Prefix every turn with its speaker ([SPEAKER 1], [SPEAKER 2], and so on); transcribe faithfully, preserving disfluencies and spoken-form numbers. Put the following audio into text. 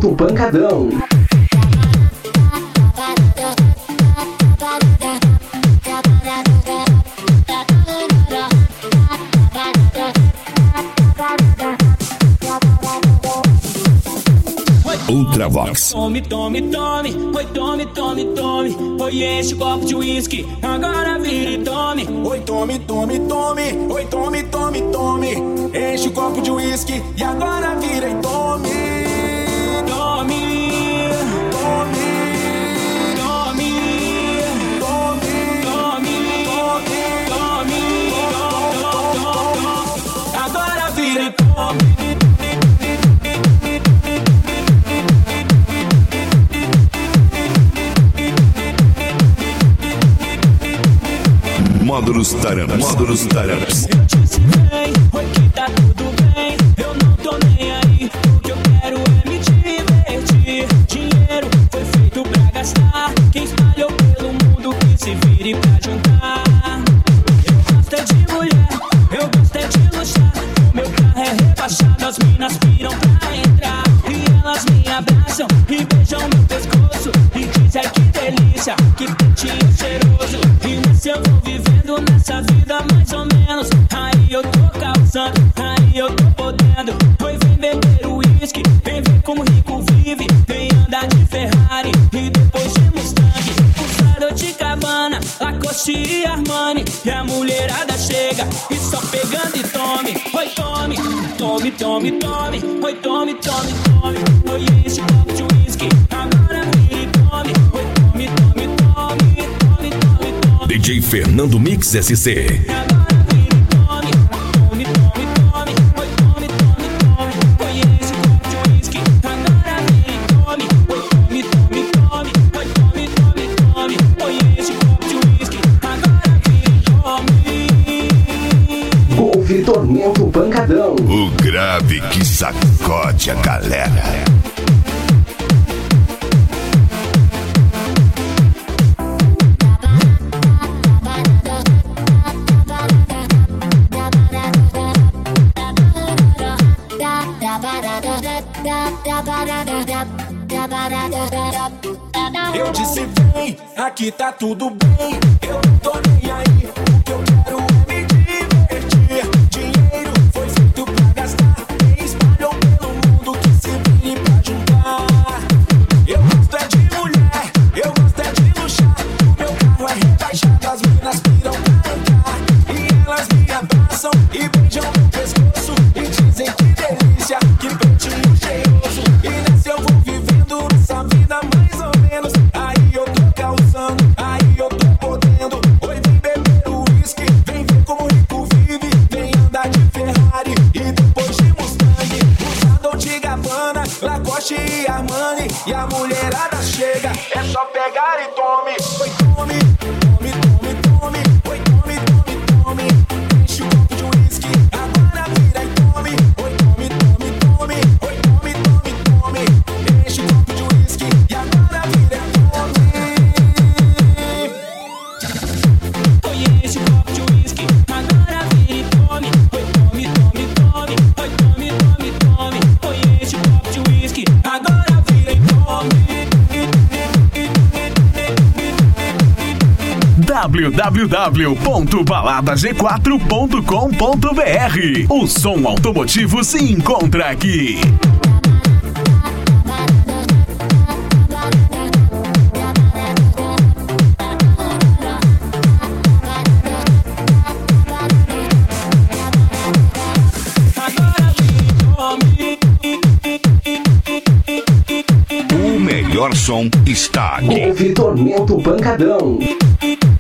[SPEAKER 1] Vitormento Pancadão.
[SPEAKER 2] Ultravox.
[SPEAKER 3] Tome, tome, tome, oi, tome, tome, tome. Oi, enche o copo de uísque, agora vira e tome.
[SPEAKER 4] Oi, tome, tome, tome, oi, tome, tome, tome. Enche o copo de uísque e agora vira e tome.
[SPEAKER 3] Tome,
[SPEAKER 4] Tome,
[SPEAKER 3] tome,
[SPEAKER 4] tome,
[SPEAKER 3] tome,
[SPEAKER 4] tome,
[SPEAKER 3] tome, tome. Agora vira e tome.
[SPEAKER 2] Módulos Taranas. Módulos Taranas.
[SPEAKER 3] Eu disse bem, oi que tá tudo bem. Eu não tô nem aí, o que eu quero é me divertir. Dinheiro foi feito pra gastar. Quem espalhou pelo mundo que se vire pra juntar. Eu gosto é de mulher, eu gosto é de luxar. O meu carro é rebaixado, as minas piram pra entrar. E elas me abraçam e beijam meu pescoço. E dizem que delícia, que peitinho cheiroso. E nesse eu vou vivendo nessa vida mais ou menos. Aí eu tô causando, aí eu tô podendo. Oi, vem beber uísque, vem ver como rico vive. Vem andar de Ferrari e depois de Mustang. Usado de Cabana, Lacoste e Armani. E a mulherada chega e só pegando e tome. Oi, tome, tome, tome, tome. Oi, tome, tome, tome. Oi, enche o copo de uísque, agora vira e tome. Oi, tome, tome, tome, tome, tome, tome.
[SPEAKER 2] D J Fernando Mix S C.
[SPEAKER 3] Agora vira e tome, tome, tome, tome. Oi, tome, tome, tome. Oi, enche o copo de uísque, agora vira e tome. Oi, tome, tome, tome. Oi, tome, tome, tome. Oi, enche o copo de uísque, agora vira e tome.
[SPEAKER 1] O Vitormento Pancadão.
[SPEAKER 2] O grave que sacode a galera.
[SPEAKER 4] Eu disse vem, aqui tá tudo bem. Eu não tô nem aí, o que eu quero é me divertir. Dinheiro foi feito pra gastar. Quem espalhou pelo mundo que se vire pra juntar. Eu gosto é de mulher, eu gosto é de luxar. O meu carro é rebaixado, as minas piram pra entrar. E elas me abraçam e beijam no pescoço. E dizem que delícia, que peitinho cheiroso. E nessa eu vou vivendo nessa vida mais ou menos. Aí eu tô causando, aí eu tô podendo. Oi, vem beber uísque, vem ver como rico vive. Vem andar de Ferrari e depois de Mustang. Usado de Gabbana, Lacoste e Armani. E a mulherada chega, é só pegar e tome. Oi, tome, tome, tome, tome. Oi, tome, tome, tome. Enche o copo de uísque, agora vira e tome. Oi, tome, tome, tome. Oi, tome, tome, tome. Enche o copo de uísque e agora vira e tome.
[SPEAKER 3] Oi, enche o copo de uísque, agora vira e tome. Oi, tome, tome, tome. Oi, tome, tome, tome. Oi, enche o copo de uísque, agora vira e tome.
[SPEAKER 5] w w w ponto balada g quatro ponto com ponto b r. O som automotivo se encontra aqui.
[SPEAKER 2] O melhor som está aqui.
[SPEAKER 1] O Vitormento Pancadão.